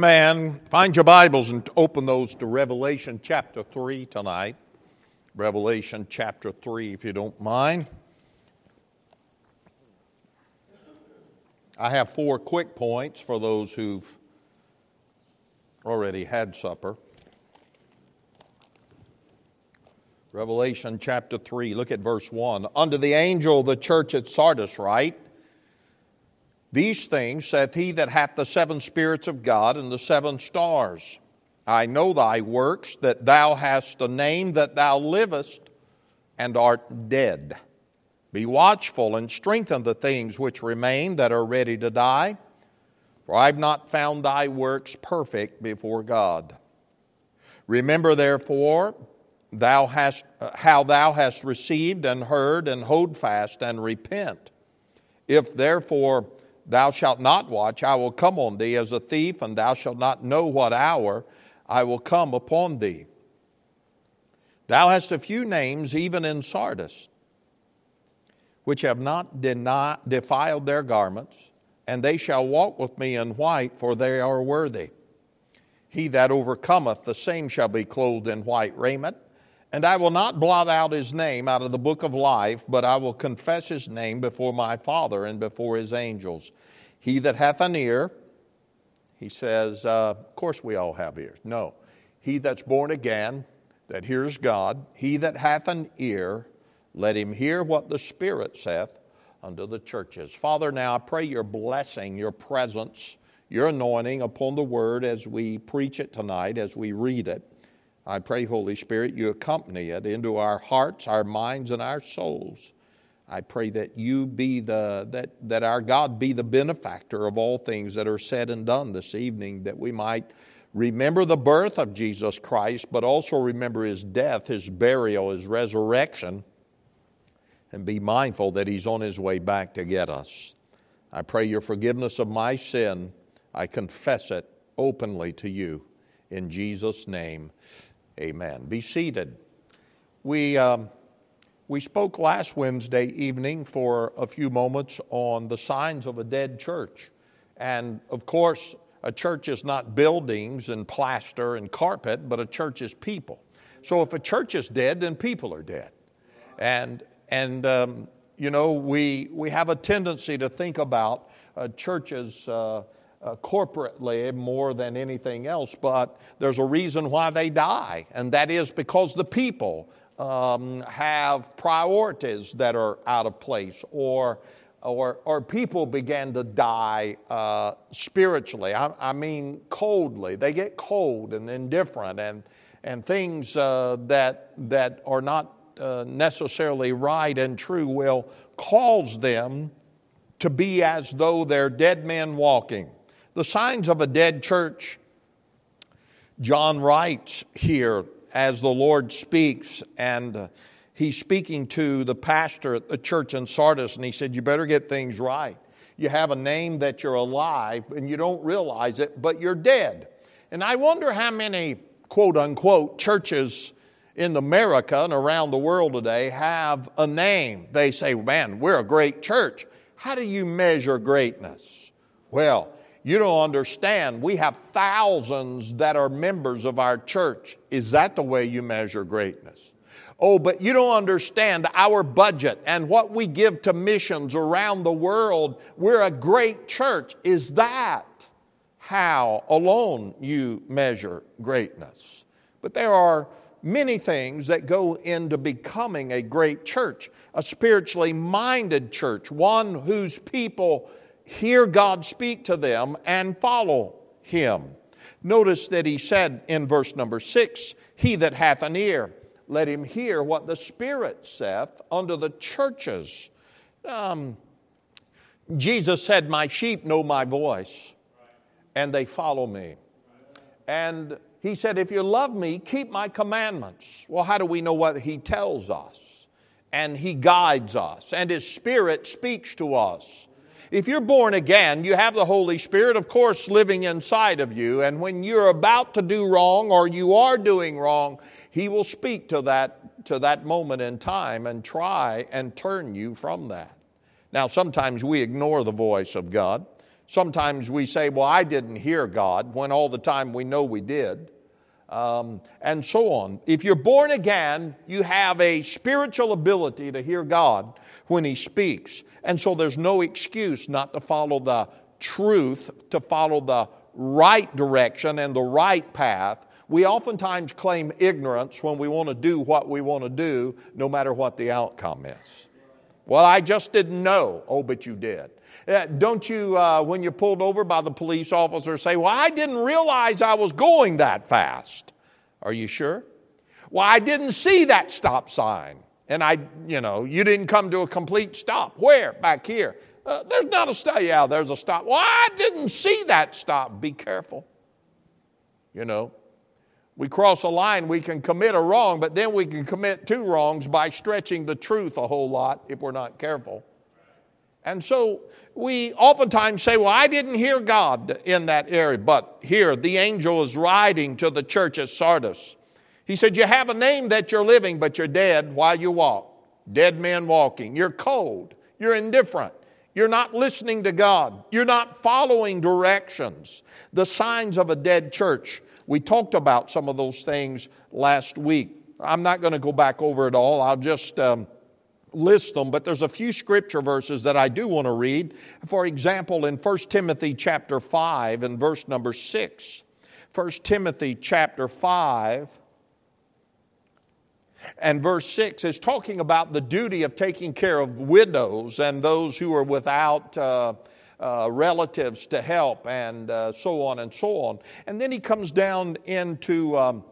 Amen. Find your Bibles and open those to Revelation chapter 3 tonight. Revelation chapter 3, if you don't mind. I have 4 quick points for those who've already had supper. Revelation chapter 3, look at verse 1. Unto the angel of the church at Sardis write, These things saith he that hath the 7 spirits of God and the 7 stars. I know thy works, that thou hast a name, that thou livest and art dead. Be watchful and strengthen the things which remain that are ready to die. For I have not found thy works perfect before God. Remember therefore how thou hast received and heard, and hold fast and repent. If therefore thou shalt not watch, I will come on thee as a thief, and thou shalt not know what hour I will come upon thee. Thou hast a few names even in Sardis, which have not defiled their garments, and they shall walk with me in white, for they are worthy. He that overcometh, the same shall be clothed in white raiment. And I will not blot out his name out of the book of life, but I will confess his name before my Father and before his angels. He that hath an ear, he says, of course we all have ears. No. He that's born again, that hears God, he that hath an ear, let him hear what the Spirit saith unto the churches. Father, now I pray your blessing, your presence, your anointing upon the word as we preach it tonight, as we read it. I pray, Holy Spirit, you accompany it into our hearts, our minds, and our souls. I pray that you be that our God be the benefactor of all things that are said and done this evening, that we might remember the birth of Jesus Christ, but also remember his death, his burial, his resurrection, and be mindful that he's on his way back to get us. I pray your forgiveness of my sin. I confess it openly to you. In Jesus' name, amen. Be seated. We spoke last Wednesday evening for a few moments on the signs of a dead church. And of course, a church is not buildings and plaster and carpet, but a church is people. So if a church is dead, then people are dead. And we have a tendency to think about churches corporately more than anything else, but there's a reason why they die, and that is because the people have priorities that are out of place, or people began to die spiritually. I mean coldly. They get cold and indifferent, and things that are not necessarily right and true will cause them to be as though they're dead men walking. The signs of a dead church, John writes here as the Lord speaks, and he's speaking to the pastor at the church in Sardis, and he said, you better get things right. You have a name that you're alive, and you don't realize it, but you're dead. And I wonder how many, quote-unquote, churches in America and around the world today have a name. They say, man, we're a great church. How do you measure greatness? Well, you don't understand. We have thousands that are members of our church. Is that the way you measure greatness? Oh, but you don't understand our budget and what we give to missions around the world. We're a great church. Is that how alone you measure greatness? But there are many things that go into becoming a great church, a spiritually minded church, one whose people hear God speak to them and follow him. Notice that he said in verse number 6, he that hath an ear, let him hear what the Spirit saith unto the churches. Jesus said, my sheep know my voice, and they follow me. And he said, if you love me, keep my commandments. Well, how do we know what he tells us? And he guides us, and his Spirit speaks to us. If you're born again, you have the Holy Spirit, of course, living inside of you. And when you're about to do wrong or you are doing wrong, he will speak to that moment in time and try and turn you from that. Now, sometimes we ignore the voice of God. Sometimes we say, well, I didn't hear God, when all the time we know we did, and so on. If you're born again, you have a spiritual ability to hear God when He speaks. And so there's no excuse not to follow the truth, to follow the right direction and the right path. We oftentimes claim ignorance when we want to do what we want to do, no matter what the outcome is. Well, I just didn't know. Oh, but you did. Don't you, when you're pulled over by the police officer, say, well, I didn't realize I was going that fast. Are you sure? Well, I didn't see that stop sign. And you didn't come to a complete stop. Where? Back here. There's not a stop. Yeah, there's a stop. Well, I didn't see that stop. Be careful. We cross a line, we can commit a wrong, but then we can commit two wrongs by stretching the truth a whole lot if we're not careful. And so we oftentimes say, well, I didn't hear God in that area. But here, the angel is writing to the church at Sardis. He said, you have a name that you're living, but you're dead while you walk. Dead men walking. You're cold. You're indifferent. You're not listening to God. You're not following directions. The signs of a dead church. We talked about some of those things last week. I'm not going to go back over it all. I'll just list them, but there's a few scripture verses that I do want to read. For example, in 1 Timothy chapter 5 and verse number 6. 1 Timothy chapter 5 and verse 6 is talking about the duty of taking care of widows and those who are without relatives to help, and so on and so on. And then he comes down into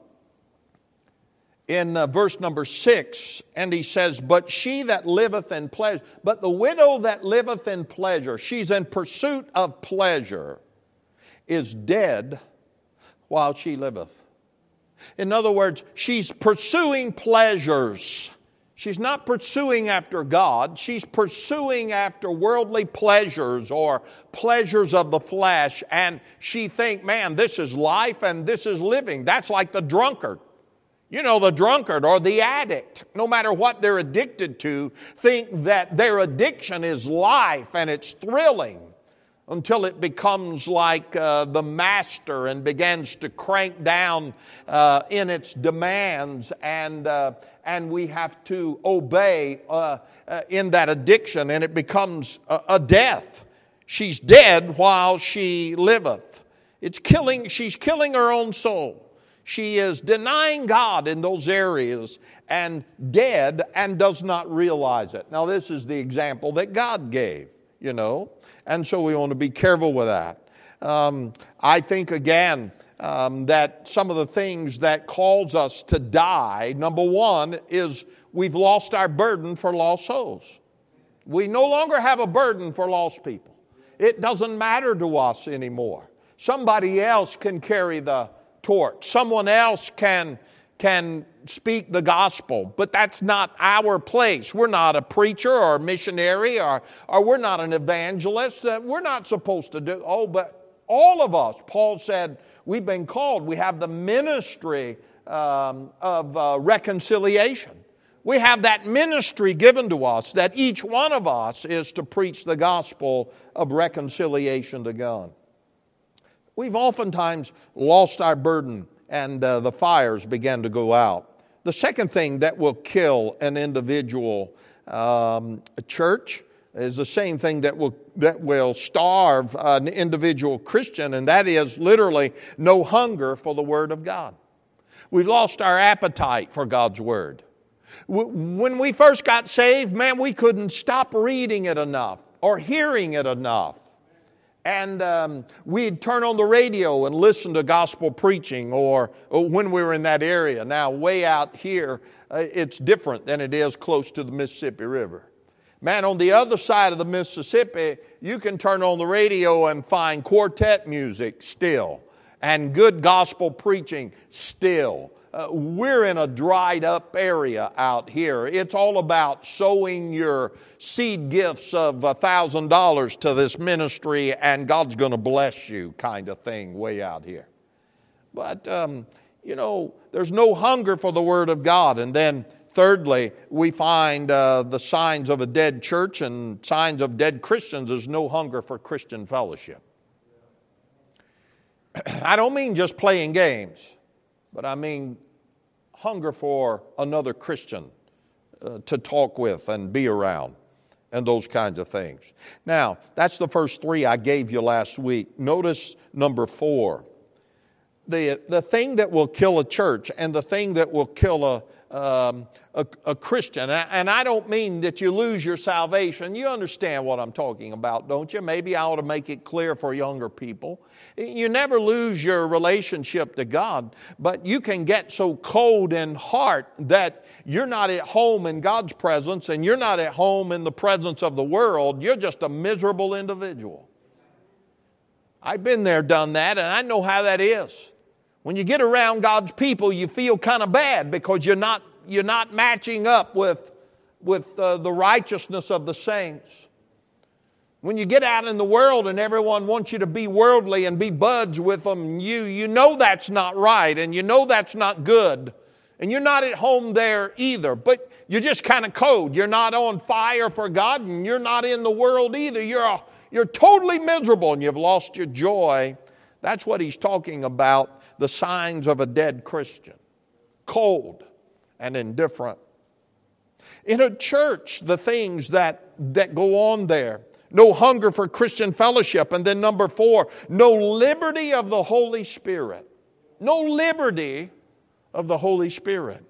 in verse number 6, and he says, but she that liveth in pleasure, but the widow that liveth in pleasure, she's in pursuit of pleasure, is dead while she liveth. In other words, she's pursuing pleasures. She's not pursuing after God. She's pursuing after worldly pleasures or pleasures of the flesh. And she thinks, man, this is life and this is living. That's like the drunkard. The drunkard or the addict, no matter what they're addicted to, think that their addiction is life and it's thrilling until it becomes like the master and begins to crank down in its demands, and we have to obey in that addiction, and it becomes a death. She's dead while she liveth. She's killing her own soul. She is denying God in those areas and dead and does not realize it. Now, this is the example that God gave, and so we want to be careful with that. I think, again, that some of the things that cause us to die, number one, is we've lost our burden for lost souls. We no longer have a burden for lost people. It doesn't matter to us anymore. Somebody else can carry the torch. Someone else can speak the gospel, but that's not our place. We're not a preacher or a missionary or we're not an evangelist. We're not supposed to do. But all of us, Paul said, we've been called. We have the ministry of reconciliation. We have that ministry given to us that each one of us is to preach the gospel of reconciliation to God. We've oftentimes lost our burden and the fires began to go out. The second thing that will kill an individual church is the same thing that will starve an individual Christian, and that is literally no hunger for the Word of God. We've lost our appetite for God's Word. When we first got saved, man, we couldn't stop reading it enough or hearing it enough. And we'd turn on the radio and listen to gospel preaching or when we were in that area. Now, way out here, it's different than it is close to the Mississippi River. Man, on the other side of the Mississippi, you can turn on the radio and find quartet music still and good gospel preaching still. We're in a dried up area out here. It's all about sowing your seed gifts of $1,000 to this ministry and God's going to bless you kind of thing way out here. But, there's no hunger for the Word of God. And then thirdly, we find the signs of a dead church and signs of dead Christians is no hunger for Christian fellowship. I don't mean just playing games, but I mean hunger for another Christian to talk with and be around and those kinds of things. Now, that's the first three I gave you last week. Notice number 4. The thing that will kill a church and the thing that will kill a Christian, and I don't mean that you lose your salvation. You understand what I'm talking about, don't you? Maybe I ought to make it clear for younger people. You never lose your relationship to God, but you can get so cold in heart that you're not at home in God's presence and you're not at home in the presence of the world. You're just a miserable individual. I've been there, done that, and I know how that is. When you get around God's people, you feel kind of bad because you're not matching up with the righteousness of the saints. When you get out in the world and everyone wants you to be worldly and be buds with them, you know that's not right and you know that's not good. And you're not at home there either, but you're just kind of cold. You're not on fire for God and you're not in the world either. You're totally miserable and you've lost your joy. That's what he's talking about, the signs of a dead Christian. Cold and indifferent. In a church, the things that go on there. No hunger for Christian fellowship. And then number 4, no liberty of the Holy Spirit. No liberty of the Holy Spirit.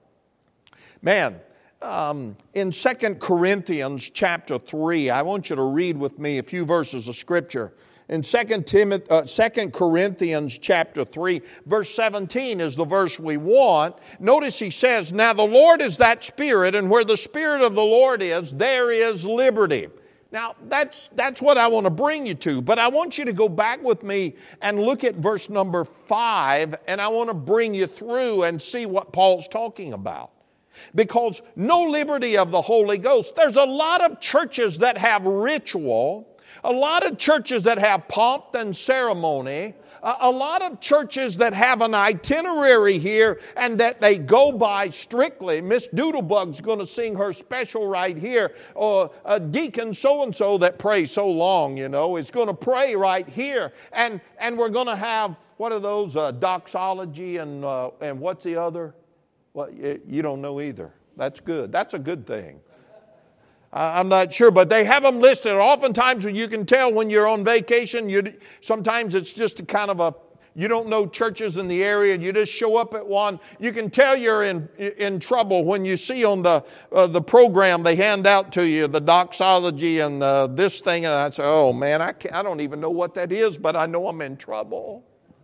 Man, in 2 Corinthians chapter 3, I want you to read with me a few verses of Scripture. In 2 Corinthians chapter 3, verse 17 is the verse we want. Notice he says, now the Lord is that Spirit, and where the Spirit of the Lord is, there is liberty. Now, that's what I want to bring you to. But I want you to go back with me and look at verse number 5, and I want to bring you through and see what Paul's talking about. Because no liberty of the Holy Ghost. There's a lot of churches that have ritual, a lot of churches that have pomp and ceremony, a lot of churches that have an itinerary here and that they go by strictly. Miss Doodlebug's going to sing her special right here. Or Deacon so-and-so that prays so long, is going to pray right here. And we're going to have, what are those, doxology and what's the other? Well, you don't know either. That's good. That's a good thing. I'm not sure, but they have them listed. Oftentimes you can tell when you're on vacation, sometimes it's just a kind of you don't know churches in the area, you just show up at one. You can tell you're in trouble when you see on the program they hand out to you, the doxology and this thing, and I say, oh man, I don't even know what that is, but I know I'm in trouble.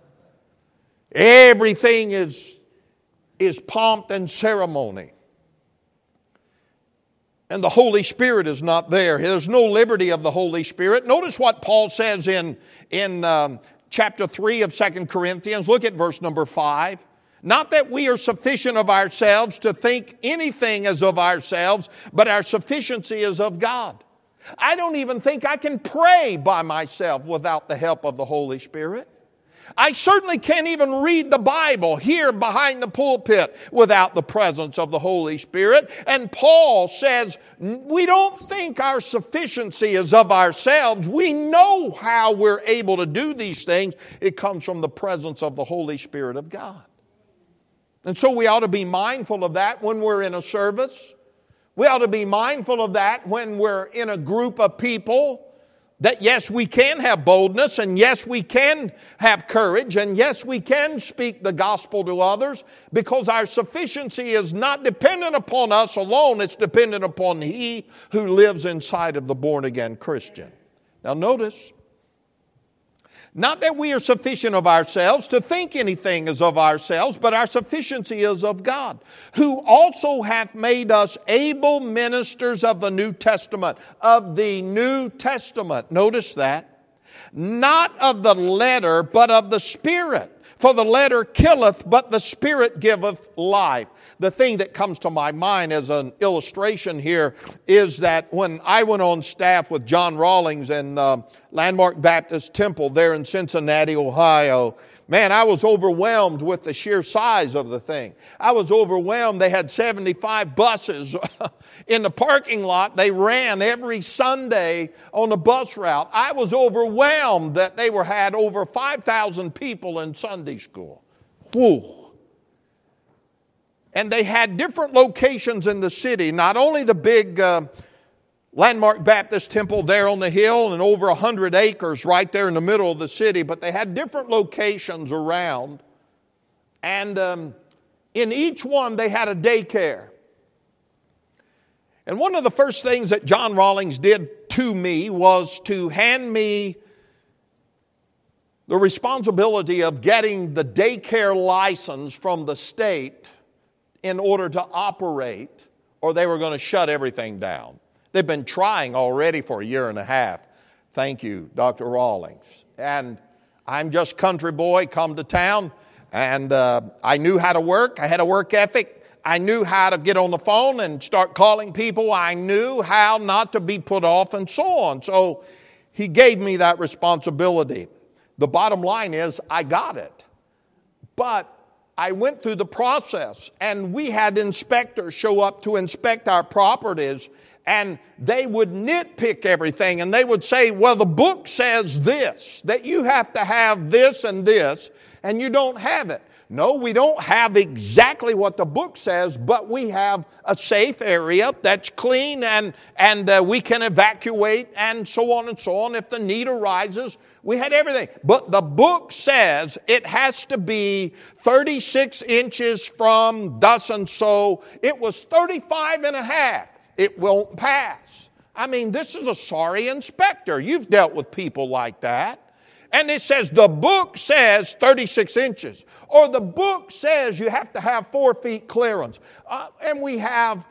Everything is pomp and ceremony. And the Holy Spirit is not there. There's no liberty of the Holy Spirit. Notice what Paul says in chapter 3 of 2 Corinthians. Look at verse number 5. Not that we are sufficient of ourselves to think anything as of ourselves, but our sufficiency is of God. I don't even think I can pray by myself without the help of the Holy Spirit. I certainly can't even read the Bible here behind the pulpit without the presence of the Holy Spirit. And Paul says, we don't think our sufficiency is of ourselves. We know how we're able to do these things. It comes from the presence of the Holy Spirit of God. And so we ought to be mindful of that when we're in a service. We ought to be mindful of that when we're in a group of people. That yes, we can have boldness, and yes, we can have courage, and yes, we can speak the gospel to others, because our sufficiency is not dependent upon us alone. It's dependent upon He who lives inside of the born-again Christian. Now notice, not that we are sufficient of ourselves to think anything is of ourselves, but our sufficiency is of God, who also hath made us able ministers of the New Testament. Of the New Testament. Notice that. Not of the letter, but of the Spirit. For the letter killeth, but the Spirit giveth life. The thing that comes to my mind as an illustration here is that when I went on staff with John Rawlings in Landmark Baptist Temple there in Cincinnati, Ohio, Man, I was overwhelmed with the sheer size of the thing. I was overwhelmed. They had 75 buses in the parking lot. They ran every Sunday on the bus route. I was overwhelmed that they had over 5,000 people in Sunday school. Whew. And they had different locations in the city, not only the big Landmark Baptist Temple there on the hill and over 100 acres right there in the middle of the city, but they had different locations around. And in each one, they had a daycare. And one of the first things that John Rawlings did to me was to hand me the responsibility of getting the daycare license from the state in order to operate, or they were going to shut everything down. They've been trying already for a year and a half. Thank you, Dr. Rawlings. And I'm just country boy, come to town, and I knew how to work. I had a work ethic. I knew how to get on the phone and start calling people. I knew how not to be put off and so on. So he gave me that responsibility. The bottom line is I got it. But I went through the process, and we had inspectors show up to inspect our properties, and they would nitpick everything, and they would say, well, the book says this, that you have to have this, and you don't have it. No, we don't have exactly what the book says, but we have a safe area that's clean and we can evacuate and so on and so on. If the need arises, we had everything. But the book says it has to be 36 inches from thus and so. It was 35 and a half. It won't pass. I mean, this is a sorry inspector. You've dealt with people like that. And it says the book says 36 inches. Or the book says you have to have 4 feet clearance. And we have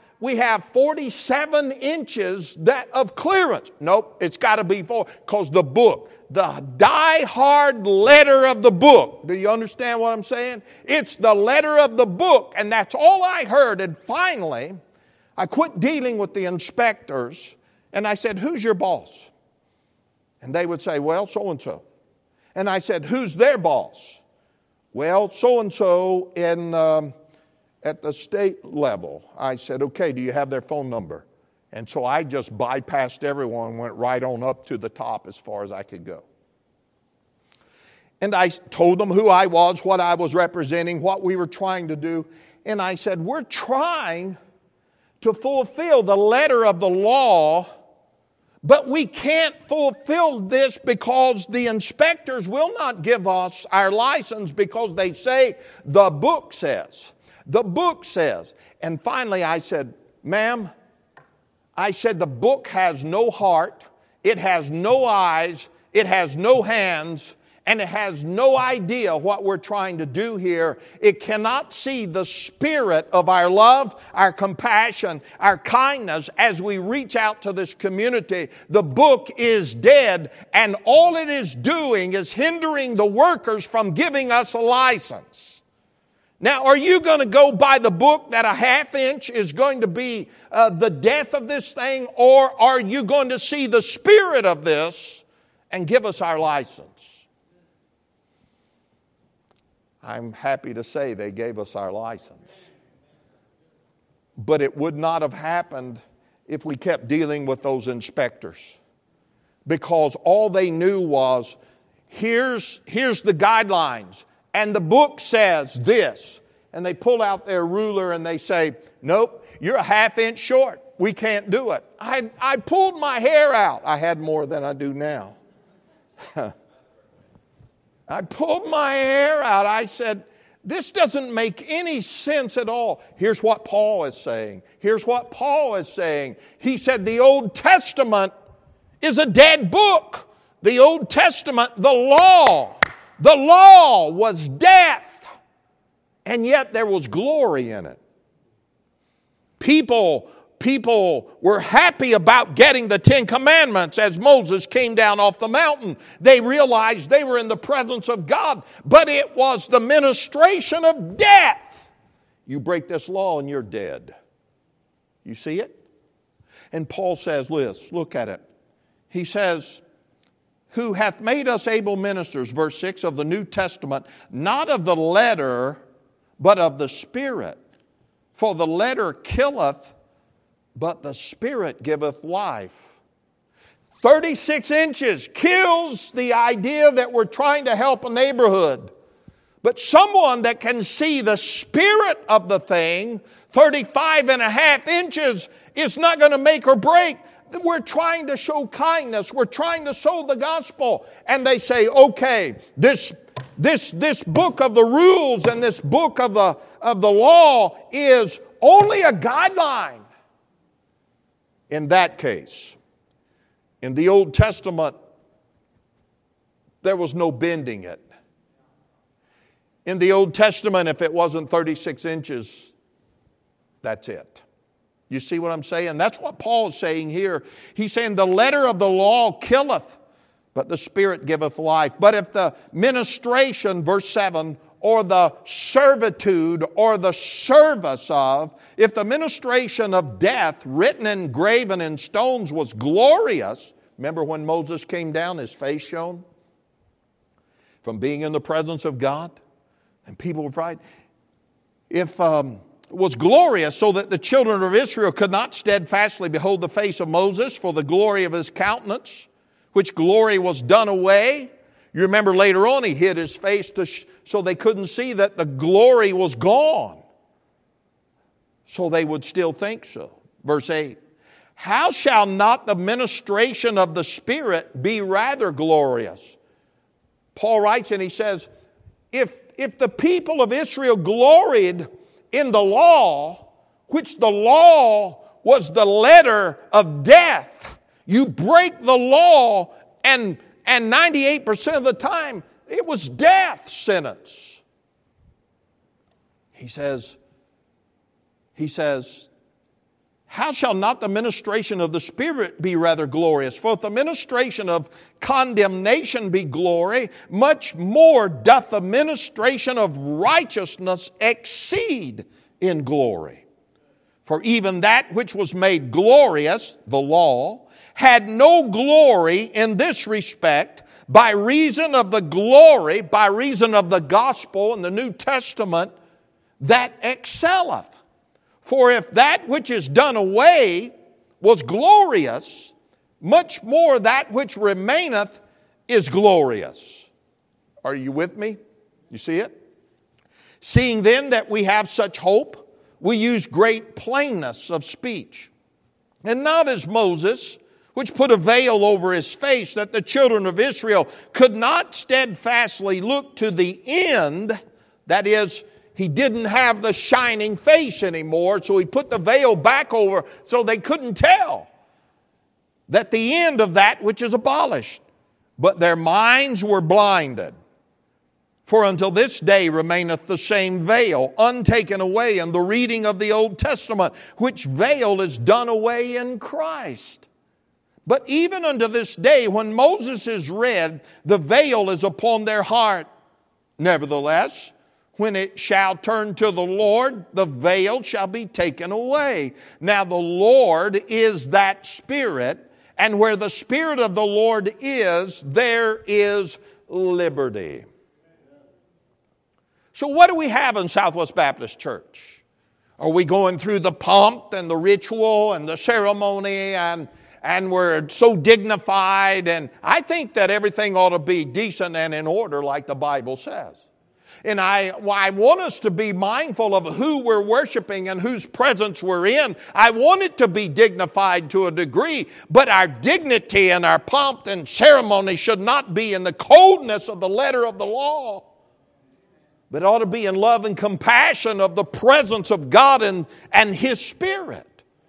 47 inches of clearance. Nope, it's got to be 4, because the book, the die-hard letter of the book. Do you understand what I'm saying? It's the letter of the book, and that's all I heard. And finally, I quit dealing with the inspectors, and I said, who's your boss? And they would say, well, so-and-so. And I said, who's their boss? Well, so-and-so at the state level. I said, okay, do you have their phone number? And so I just bypassed everyone and went right on up to the top as far as I could go. And I told them who I was, what I was representing, what we were trying to do. And I said, we're trying to fulfill the letter of the law, but we can't fulfill this because the inspectors will not give us our license because they say the book says. The book says. And finally I said, ma'am, I said the book has no heart, it has no eyes, it has no hands, and it has no idea what we're trying to do here. It cannot see the spirit of our love, our compassion, our kindness as we reach out to this community. The book is dead, and all it is doing is hindering the workers from giving us a license. Now, are you going to go by the book that a half inch is going to be the death of this thing, or are you going to see the spirit of this and give us our license? I'm happy to say they gave us our license. But it would not have happened if we kept dealing with those inspectors. Because all they knew was, here's the guidelines, and the book says this. And they pull out their ruler and they say, nope, you're a half inch short. We can't do it. I pulled my hair out. I had more than I do now. I pulled my hair out. I said, this doesn't make any sense at all. Here's what Paul is saying. Here's what Paul is saying. He said the Old Testament is a dead book. The Old Testament, the law was death. And yet there was glory in it. People were happy about getting the 10 Commandments as Moses came down off the mountain. They realized they were in the presence of God, but it was the ministration of death. You break this law and you're dead. You see it? And Paul says, look at it. He says, who hath made us able ministers, verse 6, of the New Testament, not of the letter, but of the Spirit. For the letter killeth, but the Spirit giveth life. 36 inches kills the idea that we're trying to help a neighborhood. But someone that can see the spirit of the thing, 35 and a half inches, is not going to make or break. We're trying to show kindness. We're trying to show the gospel. And they say, okay, this book of the rules and this book of the law is only a guideline. In that case, in the Old Testament, there was no bending it. In the Old Testament, if it wasn't 36 inches, that's it. You see what I'm saying? That's what Paul is saying here. He's saying the letter of the law killeth, but the Spirit giveth life. But if the ministration, verse 7, or the servitude or the service of, if the ministration of death written and graven in stones was glorious, remember when Moses came down, his face shone from being in the presence of God? And people were frightened. If was glorious, so that the children of Israel could not steadfastly behold the face of Moses for the glory of his countenance, which glory was done away. You remember later on he hid his face so they couldn't see that the glory was gone. So they would still think so. Verse 8. How shall not the ministration of the Spirit be rather glorious? Paul writes and he says, if the people of Israel gloried in the law, which the law was the letter of death, you break the law and 98% of the time it was death sentence. He says, how shall not the ministration of the Spirit be rather glorious? For if the ministration of condemnation be glory, much more doth the ministration of righteousness exceed in glory. For even that which was made glorious, the law, had no glory in this respect, by reason of the glory, by reason of the gospel in the New Testament, that excelleth. For if that which is done away was glorious, much more that which remaineth is glorious. Are you with me? You see it? Seeing then that we have such hope, we use great plainness of speech. And not as Moses, which put a veil over his face, that the children of Israel could not steadfastly look to the end, that is, he didn't have the shining face anymore, so he put the veil back over so they couldn't tell that the end of that which is abolished. But their minds were blinded. For until this day remaineth the same veil, untaken away in the reading of the Old Testament, which veil is done away in Christ. But even unto this day, when Moses is read, the veil is upon their heart. Nevertheless, when it shall turn to the Lord, the veil shall be taken away. Now the Lord is that Spirit, and where the Spirit of the Lord is, there is liberty. So what do we have in Southwest Baptist Church? Are we going through the pomp and the ritual and the ceremony and we're so dignified? And I think that everything ought to be decent and in order like the Bible says. And I want us to be mindful of who we're worshiping and whose presence we're in. I want it to be dignified to a degree, but our dignity and our pomp and ceremony should not be in the coldness of the letter of the law, but ought to be in love and compassion of the presence of God and His Spirit.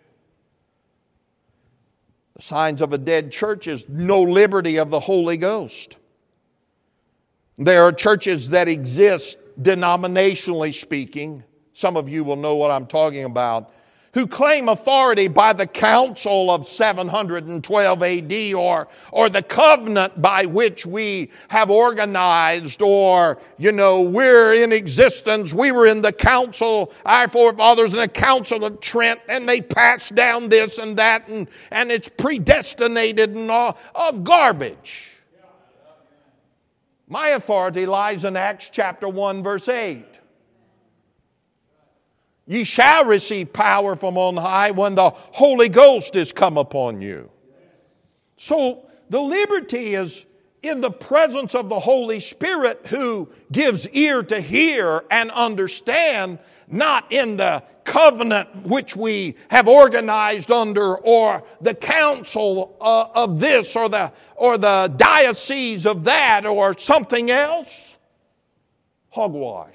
The signs of a dead church is no liberty of the Holy Ghost. There are churches that exist, denominationally speaking, some of you will know what I'm talking about, who claim authority by the council of 712 AD or the covenant by which we have organized, or, we're in existence. We were in the council, our forefathers in the council of Trent, and they passed down this and that, and it's predestinated and all garbage. My authority lies in Acts chapter 1, verse 8. Ye shall receive power from on high when the Holy Ghost is come upon you. So the liberty is in the presence of the Holy Spirit, who gives ear to hear and understand, not in the covenant which we have organized under, or the council of this, or the diocese of that, or something else. Hogwash.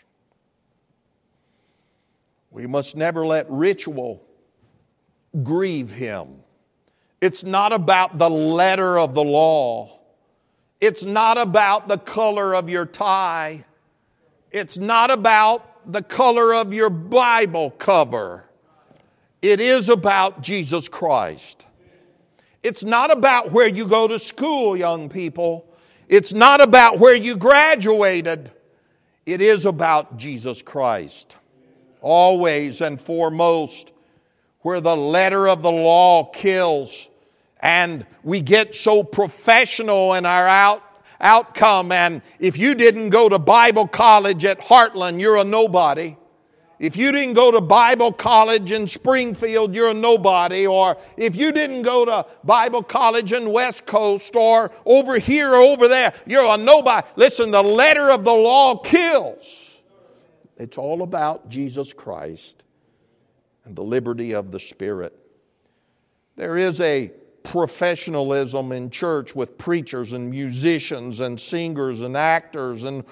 We must never let ritual grieve Him. It's not about the letter of the law. It's not about the color of your tie. It's not about the color of your Bible cover. It is about Jesus Christ. It's not about where you go to school, young people. It's not about where you graduated. It is about Jesus Christ. Always and foremost, where the letter of the law kills, and we get so professional in our outcome. And if you didn't go to Bible college at Heartland, you're a nobody. If you didn't go to Bible college in Springfield, you're a nobody. Or if you didn't go to Bible college in West Coast, or over here or over there, you're a nobody. Listen, the letter of the law kills. It's all about Jesus Christ and the liberty of the Spirit. There is a professionalism in church with preachers and musicians and singers and actors and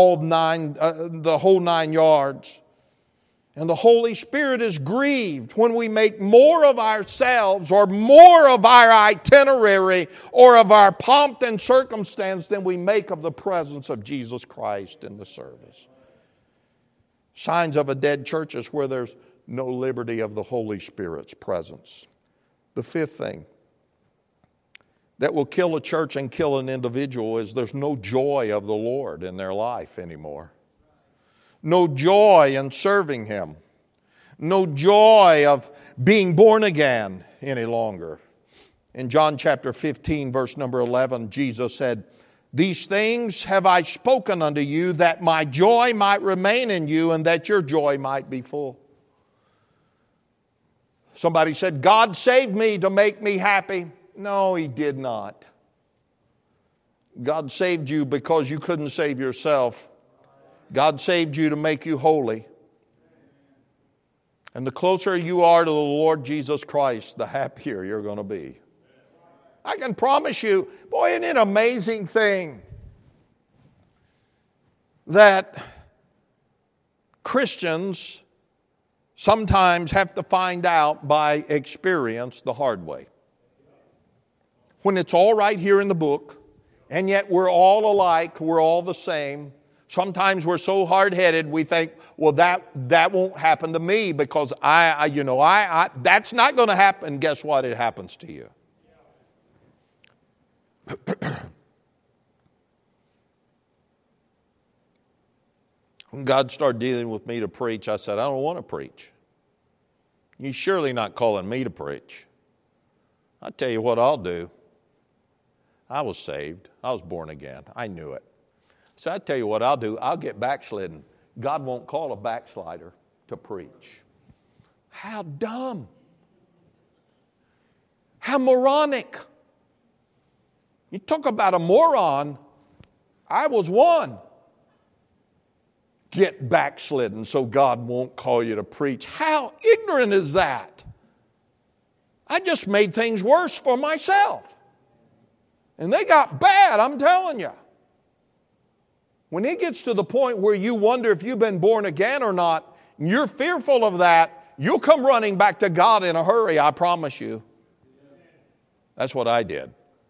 the whole 9 yards. And the Holy Spirit is grieved when we make more of ourselves, or more of our itinerary, or of our pomp and circumstance than we make of the presence of Jesus Christ in the service. Signs of a dead church is where there's no liberty of the Holy Spirit's presence. The fifth thing that will kill a church and kill an individual is there's no joy of the Lord in their life anymore. No joy in serving Him. No joy of being born again any longer. In John chapter 15, verse number 11, Jesus said, "These things have I spoken unto you, that my joy might remain in you, and that your joy might be full." Somebody said, "God saved me to make me happy." No, He did not. God saved you because you couldn't save yourself. God saved you to make you holy. And the closer you are to the Lord Jesus Christ, the happier you're going to be. I can promise you, boy, isn't it an amazing thing that Christians sometimes have to find out by experience the hard way. When it's all right here in the book, and yet we're all alike, we're all the same. Sometimes we're so hard-headed we think, well, that won't happen to me because that's not going to happen. Guess what? It happens to you. When God started dealing with me to preach, I said, I don't want to preach. You're surely not calling me to preach. I'll tell you what I'll do. I was saved. I was born again. I knew it. So I tell you what I'll do. I'll get backslidden. God won't call a backslider to preach. How dumb. How moronic. You talk about a moron. I was one. Get backslidden so God won't call you to preach. How ignorant is that? I just made things worse for myself. And they got bad, I'm telling you. When it gets to the point where you wonder if you've been born again or not, and you're fearful of that, you'll come running back to God in a hurry, I promise you. That's what I did.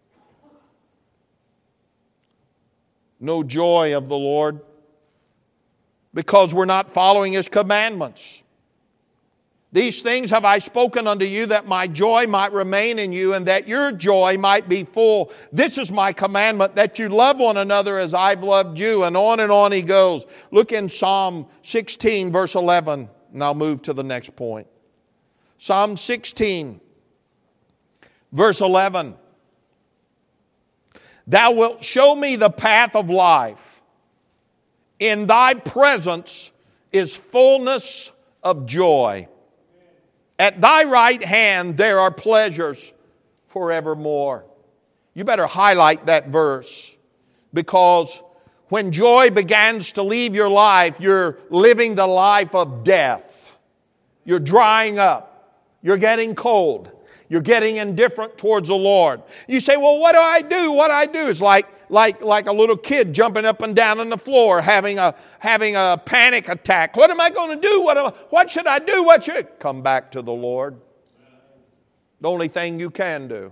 No joy of the Lord because we're not following His commandments. These things have I spoken unto you, that my joy might remain in you, and that your joy might be full. This is my commandment, that you love one another as I've loved you. And on he goes. Look in Psalm 16, verse 11, and I'll move to the next point. Psalm 16, verse 11. Thou wilt show me the path of life. In thy presence is fullness of joy. At thy right hand there are pleasures forevermore. You better highlight that verse, because when joy begins to leave your life, you're living the life of death. You're drying up. You're getting cold. You're getting indifferent towards the Lord. You say, well, what do I do? What I do is like a little kid jumping up and down on the floor, having a panic attack. What am I going to do? What should I do? Come back to the Lord. The only thing you can do.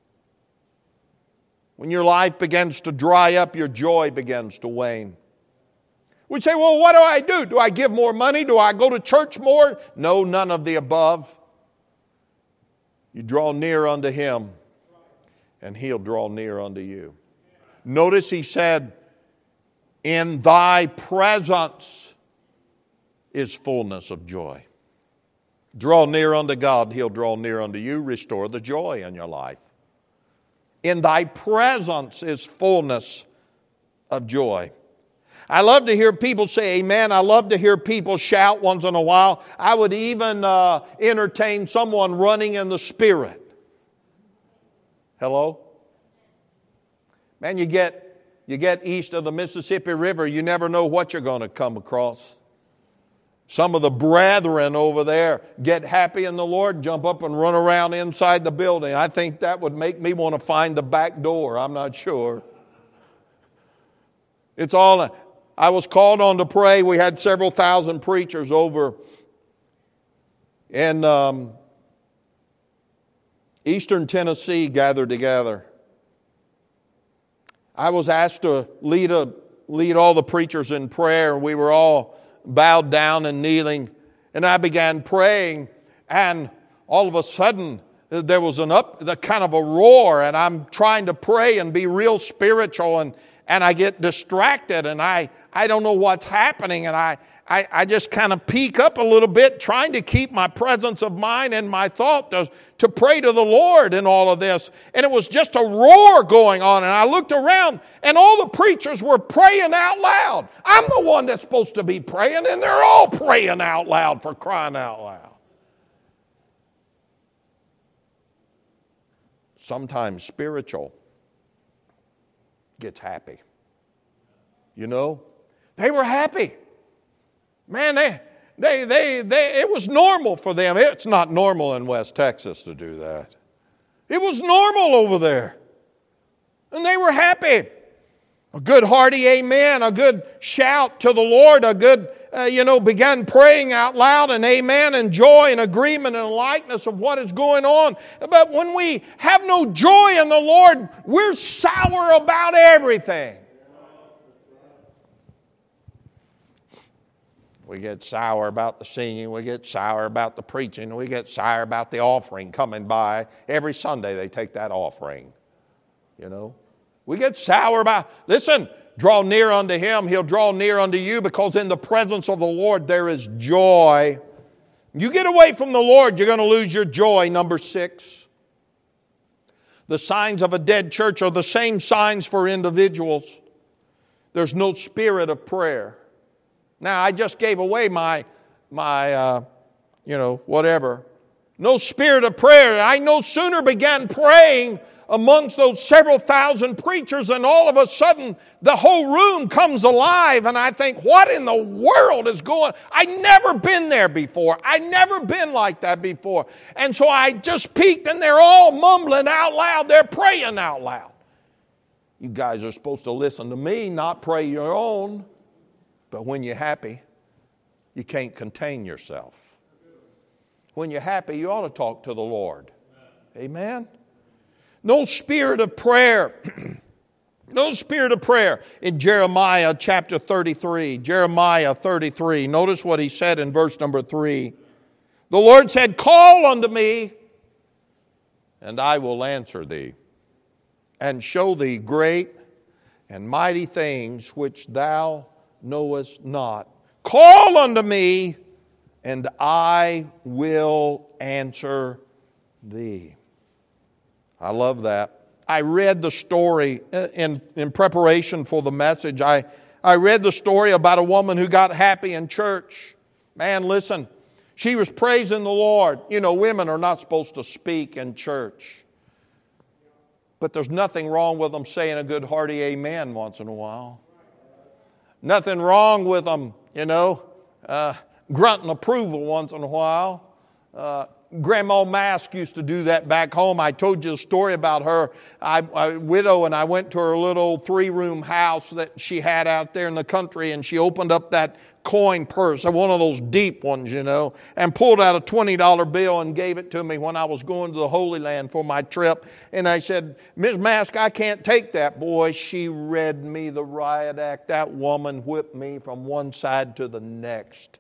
When your life begins to dry up, your joy begins to wane. We say, well, what do I do? Do I give more money? Do I go to church more? No, none of the above. You draw near unto Him, and He'll draw near unto you. Notice He said, in thy presence is fullness of joy. Draw near unto God, He'll draw near unto you. Restore the joy in your life. In thy presence is fullness of joy. I love to hear people say amen. I love to hear people shout once in a while. I would even entertain someone running in the Spirit. Hello? Man, you get east of the Mississippi River, you never know what you're going to come across. Some of the brethren over there get happy in the Lord, jump up and run around inside the building. I think that would make me want to find the back door. I'm not sure. It's all... I was called on to pray. We had several thousand preachers over in eastern Tennessee gathered together. I was asked to lead all the preachers in prayer, and we were all bowed down and kneeling. And I began praying, and all of a sudden there was the kind of a roar, and I'm trying to pray and be real spiritual, and I get distracted, and I don't know what's happening, and I just kind of peek up a little bit, trying to keep my presence of mind and my thought to pray to the Lord in all of this. And it was just a roar going on, and I looked around, and all the preachers were praying out loud. I'm the one that's supposed to be praying, and they're all praying out loud, for crying out loud. Sometimes spiritual gets happy. You know? They were happy. Man, it was normal for them. It's not normal in West Texas to do that. It was normal over there. And they were happy. A good hearty amen, a good shout to the Lord, a good, began praying out loud and amen and joy and agreement and likeness of what is going on. But when we have no joy in the Lord, we're sour about everything. We get sour about the singing. We get sour about the preaching. We get sour about the offering coming by. Every Sunday they take that offering. You know. We get sour about, listen, draw near unto Him. He'll draw near unto you, because in the presence of the Lord there is joy. You get away from the Lord, you're going to lose your joy. Number 6. The signs of a dead church are the same signs for individuals. There's no spirit of prayer. Now, I just gave away my whatever. No spirit of prayer. I no sooner began praying amongst those several thousand preachers, and all of a sudden the whole room comes alive, and I think, what in the world is going on? I'd never been there before. I'd never been like that before. And so I just peeked, and they're all mumbling out loud. They're praying out loud. You guys are supposed to listen to me, not pray your own. But when you're happy, you can't contain yourself. When you're happy, you ought to talk to the Lord. Amen? No spirit of prayer. No spirit of prayer. In Jeremiah chapter 33, Jeremiah 33, notice what he said in verse number 3. The Lord said, call unto me, and I will answer thee, and show thee great and mighty things which thou knowest not. Call unto me, and I will answer thee. I love that. I read the story in preparation for the message. I read the story about a woman who got happy in church. Man, listen, she was praising the Lord. You know, women are not supposed to speak in church. But there's nothing wrong with them saying a good hearty amen once in a while. Nothing wrong with them, grunting approval once in a while. Grandma Mask used to do that back home. I told you the story about her. I widow, and I went to her little 3-room house that she had out there in the country, and she opened up that coin purse, one of those deep ones, and pulled out a $20 bill and gave it to me when I was going to the Holy Land for my trip. And I said, Ms. Mask, I can't take that. Boy, she read me the riot act. That woman whipped me from one side to the next.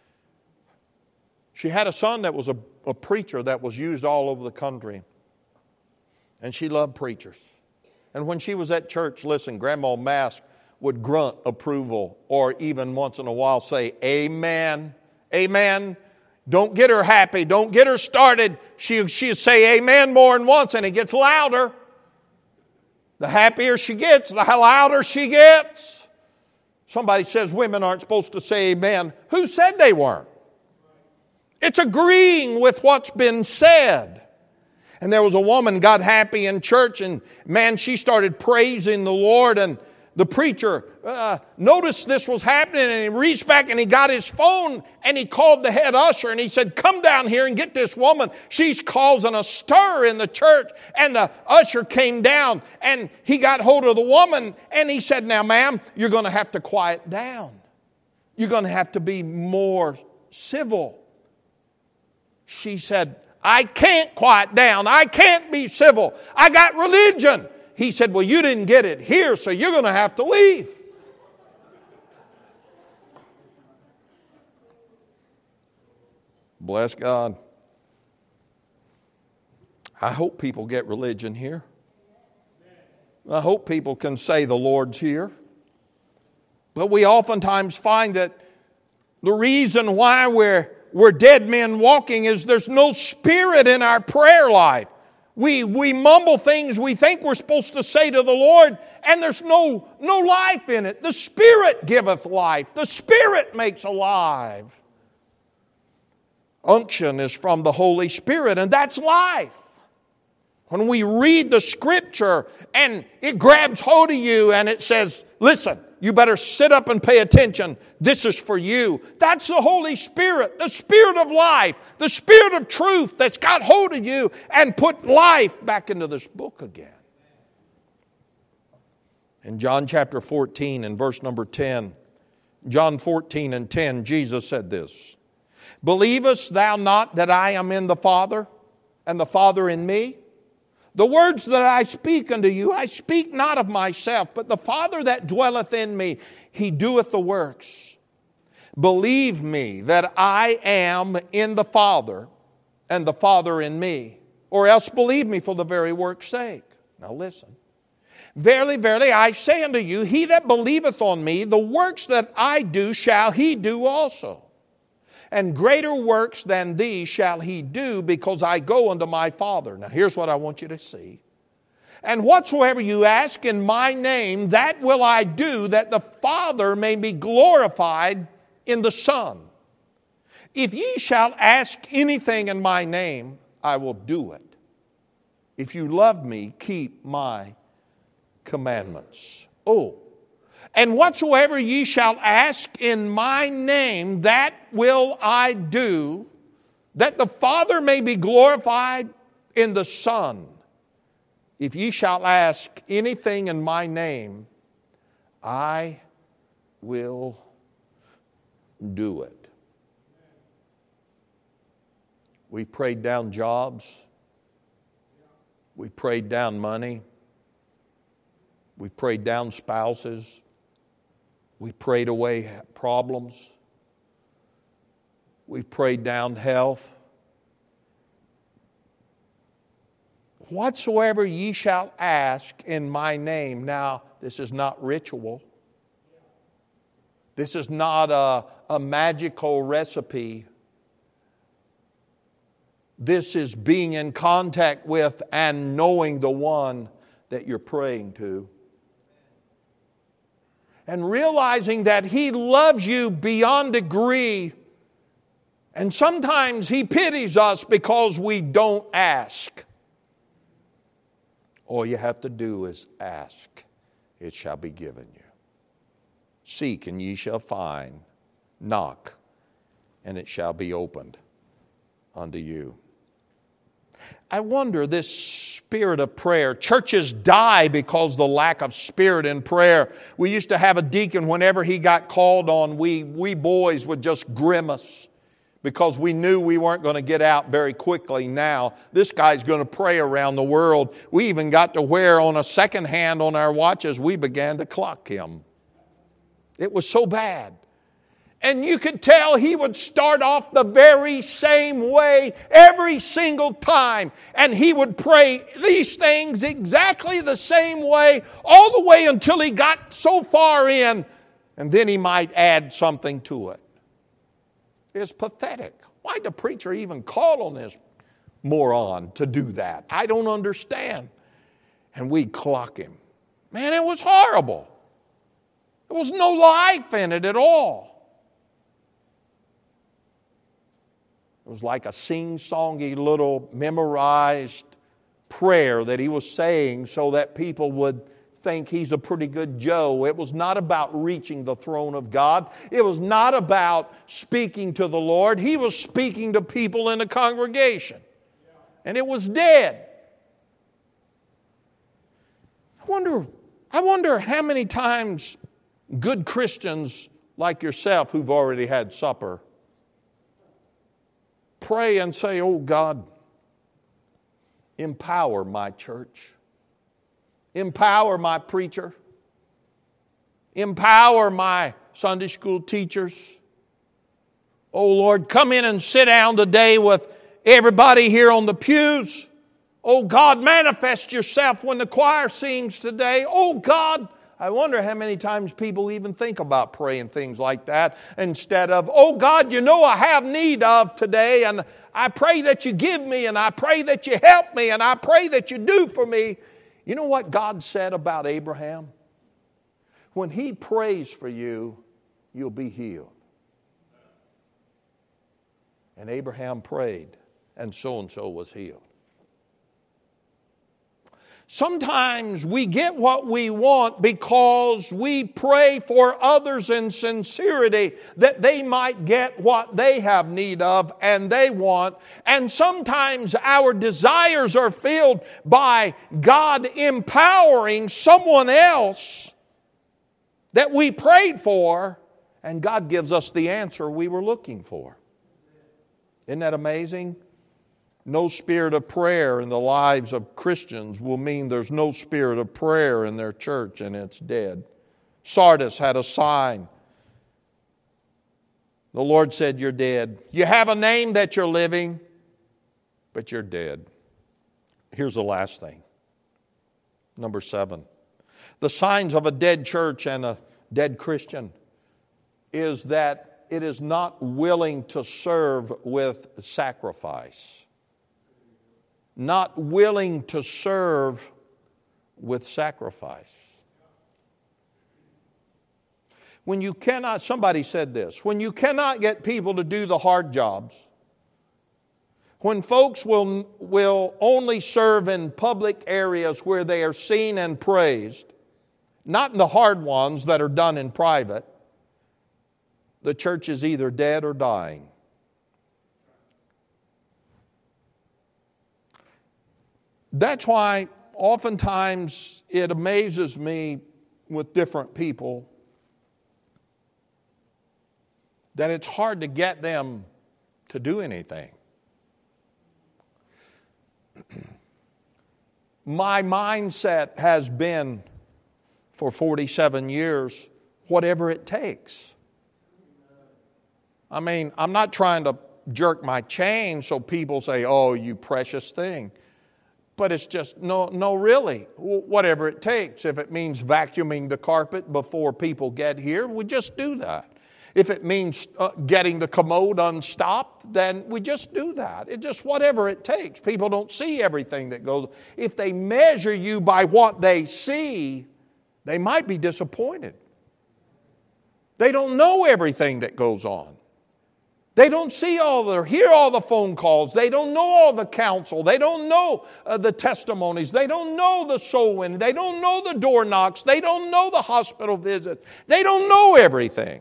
She had a son that was a preacher that was used all over the country. And she loved preachers. And when she was at church, listen, Grandma Mask would grunt approval or even once in a while say, amen, amen. Don't get her happy. Don't get her started. She'd say amen more than once, and it gets louder. The happier she gets, the louder she gets. Somebody says women aren't supposed to say amen. Who said they weren't? It's agreeing with what's been said. And there was a woman got happy in church, and man, she started praising the Lord, and the preacher noticed this was happening, and he reached back and he got his phone and he called the head usher and he said, come down here and get this woman. She's causing a stir in the church. And the usher came down and he got hold of the woman and he said, now ma'am, you're going to have to quiet down. You're going to have to be more civil. She said, I can't quiet down. I can't be civil. I got religion. He said, well, you didn't get it here, so you're going to have to leave. Bless God. I hope people get religion here. I hope people can say the Lord's here. But we oftentimes find that the reason why we're dead men walking is there's no spirit in our prayer life. We mumble things we think we're supposed to say to the Lord, and there's no life in it. The Spirit giveth life. The Spirit makes alive. Unction is from the Holy Spirit, and that's life. When we read the Scripture and it grabs hold of you and it says, listen, you better sit up and pay attention. This is for you. That's the Holy Spirit, the Spirit of life, the Spirit of truth that's got hold of you and put life back into this book again. In John chapter 14 and verse number 10, John 14 and 10, Jesus said this, believest thou not that I am in the Father and the Father in me? The words that I speak unto you, I speak not of myself, but the Father that dwelleth in me, He doeth the works. Believe me that I am in the Father, and the Father in me, or else believe me for the very work's sake. Now listen. Verily, verily, I say unto you, he that believeth on me, the works that I do shall he do also. And greater works than these shall he do, because I go unto my Father. Now here's what I want you to see. And whatsoever you ask in my name, that will I do, that the Father may be glorified in the Son. If ye shall ask anything in my name, I will do it. If you love me, keep my commandments. Oh, and whatsoever ye shall ask in my name, that will I do, that the Father may be glorified in the Son. If ye shall ask anything in my name, I will do it. We prayed down jobs. We prayed down money. We prayed down spouses. We prayed away problems. We prayed down health. Whatsoever ye shall ask in my name. Now, this is not ritual. This is not a magical recipe. This is being in contact with and knowing the one that you're praying to. And realizing that He loves you beyond degree. And sometimes He pities us because we don't ask. All you have to do is ask. It shall be given you. Seek and ye shall find. Knock and it shall be opened unto you. I wonder, this spirit of prayer. Churches die because of the lack of spirit in prayer. We used to have a deacon, whenever he got called on, we boys would just grimace because we knew we weren't going to get out very quickly now. This guy's going to pray around the world. We even got to wear on a second hand on our watches, we began to clock him. It was so bad. And you could tell he would start off the very same way every single time. And he would pray these things exactly the same way all the way until he got so far in. And then he might add something to it. It's pathetic. Why'd the preacher even call on this moron to do that? I don't understand. And we'd clock him. Man, it was horrible. There was no life in it at all. It was like a sing-songy little memorized prayer that he was saying so that people would think he's a pretty good Joe. It was not about reaching the throne of God. It was not about speaking to the Lord. He was speaking to people in the congregation. And it was dead. I wonder how many times good Christians like yourself who've already had supper pray and say, oh God, empower my church. Empower my preacher. Empower my Sunday school teachers. Oh Lord, come in and sit down today with everybody here on the pews. Oh God, manifest yourself when the choir sings today. Oh God, I wonder how many times people even think about praying things like that instead of, oh God, you know I have need of today, and I pray that you give me, and I pray that you help me, and I pray that you do for me. You know what God said about Abraham? When he prays for you, you'll be healed. And Abraham prayed, and so was healed. Sometimes we get what we want because we pray for others in sincerity that they might get what they have need of and they want. And sometimes our desires are filled by God empowering someone else that we prayed for, and God gives us the answer we were looking for. Isn't that amazing? No spirit of prayer in the lives of Christians will mean there's no spirit of prayer in their church and it's dead. Sardis had a sign. The Lord said, you're dead. You have a name that you're living, but you're dead. Here's the last thing. Number 7. The signs of a dead church and a dead Christian is that it is not willing to serve with sacrifice. Not willing to serve with sacrifice. When you cannot, somebody said this, when you cannot get people to do the hard jobs, when folks will only serve in public areas where they are seen and praised, not in the hard ones that are done in private, the church is either dead or dying. That's why oftentimes it amazes me with different people that it's hard to get them to do anything. My mindset has been for 47 years, whatever it takes. I mean, I'm not trying to jerk my chain so people say, oh, you precious thing. But it's just, no, really, whatever it takes. If it means vacuuming the carpet before people get here, we just do that. If it means getting the commode unstopped, then we just do that. It's just whatever it takes. People don't see everything that goes. If they measure you by what they see, they might be disappointed. They don't know everything that goes on. They don't hear all the phone calls. They don't know all the counsel. They don't know the testimonies. They don't know the soul winning. They don't know the door knocks. They don't know the hospital visits. They don't know everything.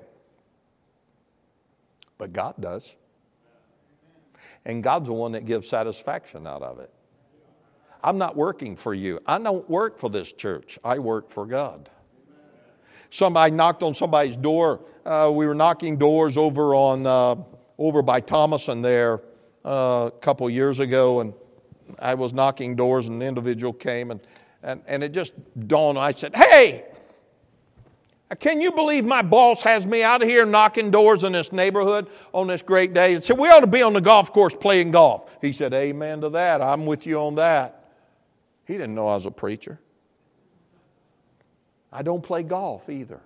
But God does. And God's the one that gives satisfaction out of it. I'm not working for you. I don't work for this church. I work for God. Somebody knocked on somebody's door. We were knocking doors over by Thomason there a couple years ago, and I was knocking doors, and an individual came, and it just dawned. I said, "Hey, can you believe my boss has me out of here knocking doors in this neighborhood on this great day?" He said, "We ought to be on the golf course playing golf." He said, "Amen to that. I'm with you on that." He didn't know I was a preacher. I don't play golf either.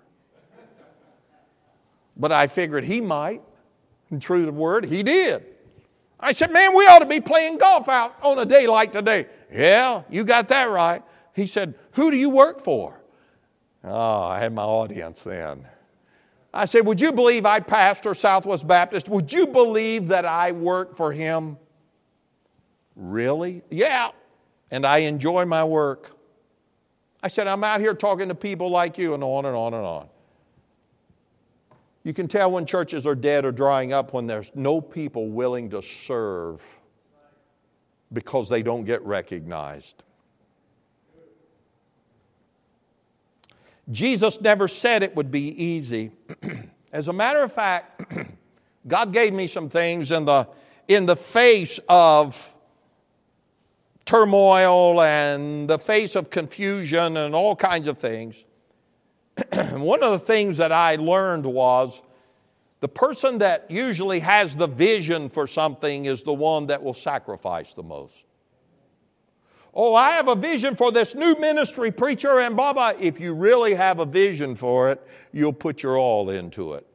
But I figured he might. And true to the word, he did. I said, "Man, we ought to be playing golf out on a day like today." "Yeah, you got that right." He said, "Who do you work for?" Oh, I had my audience then. I said, "Would you believe I pastor Southwest Baptist? Would you believe that I work for him?" "Really?" "Yeah, and I enjoy my work." I said, "I'm out here talking to people like you," and on and on and on. You can tell when churches are dead or drying up when there's no people willing to serve because they don't get recognized. Jesus never said it would be easy. As a matter of fact, God gave me some things in the face of turmoil and the face of confusion and all kinds of things. One of the things that I learned was the person that usually has the vision for something is the one that will sacrifice the most. "Oh, I have a vision for this new ministry, preacher, and blah, blah." If you really have a vision for it, you'll put your all into it.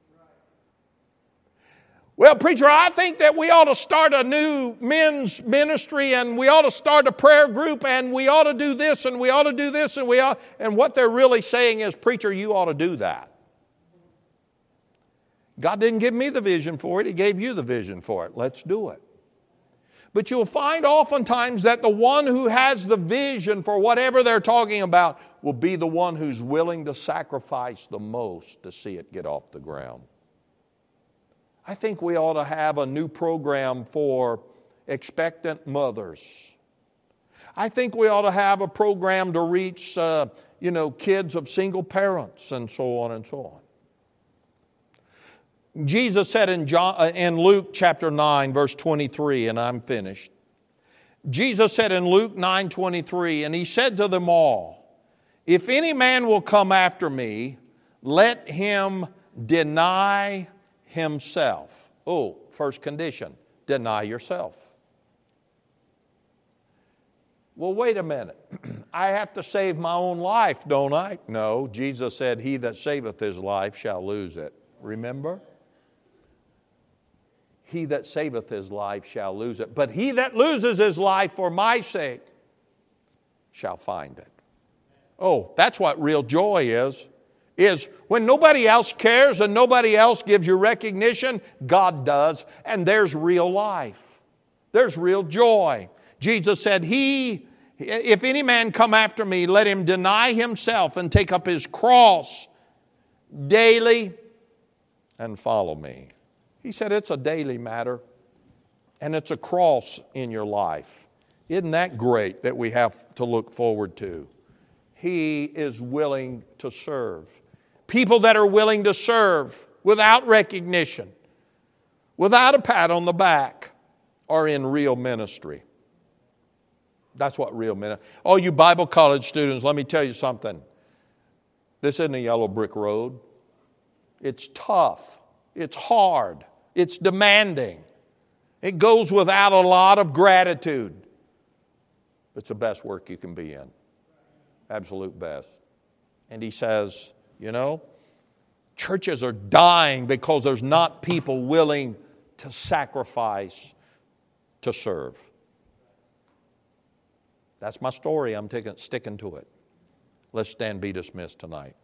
"Well, preacher, I think that we ought to start a new men's ministry, and we ought to start a prayer group, and we ought to do this, and we ought to do this, and we ought..." And what they're really saying is, "Preacher, you ought to do that." God didn't give me the vision for it. He gave you the vision for it. Let's do it. But you'll find oftentimes that the one who has the vision for whatever they're talking about will be the one who's willing to sacrifice the most to see it get off the ground. I think we ought to have a new program for expectant mothers. I think we ought to have a program to reach, kids of single parents and so on and so on. Jesus said in Luke chapter 9, verse 23, and I'm finished. Jesus said in Luke 9:23, and he said to them all, "If any man will come after me, let him deny himself." Oh, first condition, deny yourself. Well, wait a minute. I have to save my own life, don't I? No, Jesus said, "He that saveth his life shall lose it." Remember? He that saveth his life shall lose it. But he that loses his life for my sake shall find it. Oh, that's what real joy is when nobody else cares and nobody else gives you recognition, God does, and there's real life. There's real joy. Jesus said, "If any man come after me, let him deny himself and take up his cross daily and follow me." He said it's a daily matter, and it's a cross in your life. Isn't that great that we have to look forward to? He is willing to serve. People that are willing to serve without recognition, without a pat on the back, are in real ministry. That's what real ministry. Oh, you Bible college students, let me tell you something. This isn't a yellow brick road. It's tough. It's hard. It's demanding. It goes without a lot of gratitude. It's the best work you can be in. Absolute best. And he says, Churches are dying because there's not people willing to sacrifice to serve. That's my story. I'm sticking to it. Let's stand, be dismissed tonight.